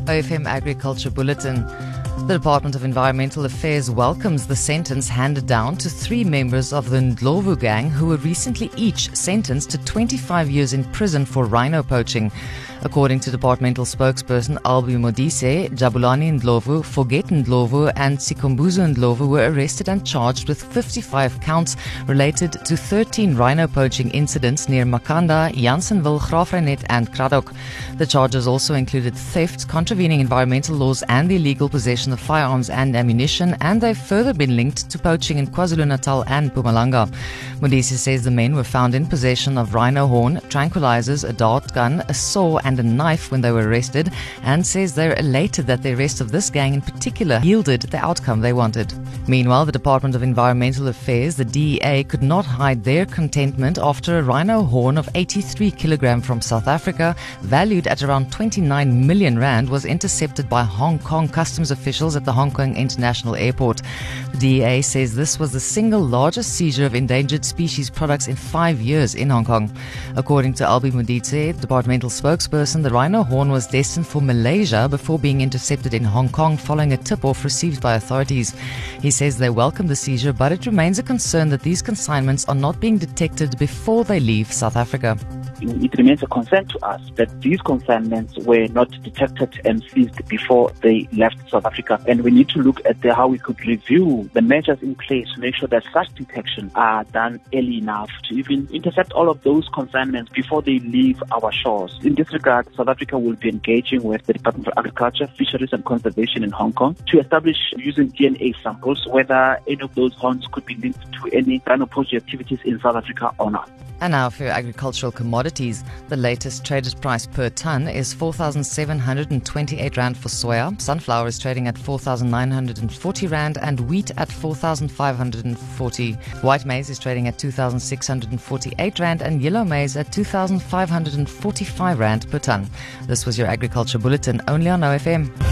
OFM Agriculture Bulletin. The Department of Environmental Affairs welcomes the sentence handed down to 3 members of the Ndlovu gang who were recently each sentenced to 25 years in prison for rhino poaching. According to departmental spokesperson Albie Modise, Jabulani Ndlovu, Forget Ndlovu and Sikhumbuzo Ndlovu were arrested and charged with 55 counts related to 13 rhino poaching incidents near Makanda, Jansenville, Graafreinet and Kraddock. The charges also included theft, contravening environmental laws and the illegal possession of firearms and ammunition, and they've further been linked to poaching in KwaZulu-Natal and Mpumalanga. Modise says the men were found in possession of rhino horn, tranquilizers, a dart gun, a saw and a knife when they were arrested, and says they're elated that the arrest of this gang in particular yielded the outcome they wanted. Meanwhile, the Department of Environmental Affairs, the DEA, could not hide their contentment after a rhino horn of 83 kg from South Africa, valued at around 29 million rand, was intercepted by Hong Kong customs officials at the Hong Kong International Airport. The DEA says this was the single largest seizure of endangered species products in 5 years in Hong Kong. According to Albie Modise, departmental spokesperson, the rhino horn was destined for Malaysia before being intercepted in Hong Kong following a tip-off received by authorities. He says they welcome the seizure, but it remains a concern that these consignments are not being detected before they leave South Africa. It remains a concern to us that these consignments were not detected and seized before they left South Africa. And we need to look at how we could review the measures in place to make sure that such detection are done early enough to even intercept all of those consignments before they leave our shores. In this regard, South Africa will be engaging with the Department of Agriculture, Fisheries and Conservation in Hong Kong to establish, using DNA samples, whether any of those horns could be linked to any rhino poaching activities in South Africa or not. And now for your agricultural commodities. The latest traded price per tonne is 4,728 Rand for soya. Sunflower is trading at 4,940 Rand and wheat at 4,540. White maize is trading at 2,648 Rand and yellow maize at 2,545 Rand per tonne. This was your Agriculture Bulletin, only on OFM.